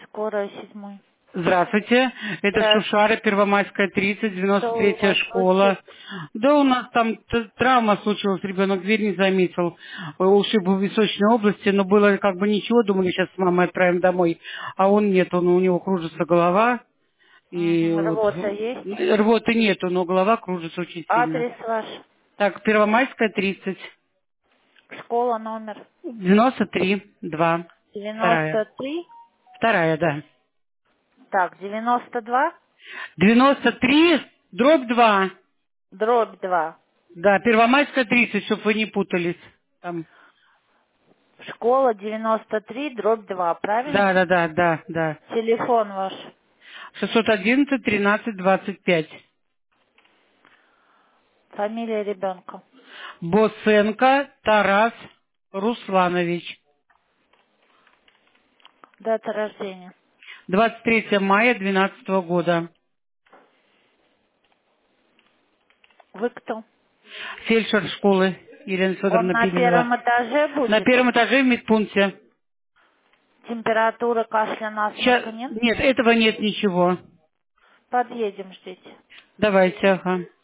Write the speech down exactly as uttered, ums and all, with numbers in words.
Скорая седьмой. Здравствуйте, это Здравствуйте. Шушара, Первомайская, тридцать, девяносто Что у третья вас школа. случилось? Да, у нас там т- травма случилась, ребенок дверь не заметил, э, ушиб в височной области, но было как бы ничего, думали, сейчас с мамой отправим домой, а он нет, он, у него кружится голова, и Мгм. вот, Рвота есть? рвоты нету, но голова кружится очень сильно. Адрес ваш? Так, Первомайская, тридцать, Школа номер девяносто три, два, вторая, девяносто три. вторая, да. Так, девяносто два, девяносто три, дробь два. дробь два. Да, Первомайская тридцать, чтобы вы не путались. Там. Школа девяносто три, дробь два, Да, правильно? да, да, да, да. Телефон ваш. шестьсот одиннадцать тринадцать двадцать пять. Фамилия ребенка. Босенко Тарас Русланович. Дата рождения. двадцать третьего мая двенадцатого года. Вы кто? Фельдшер школы Елена Он Федоровна на Пименова. первом этаже На будет? первом этаже в медпункте. Температура, кашля, Ща- насморка нет? Нет, этого нет ничего. Подъедем, ждите. Давайте, ага.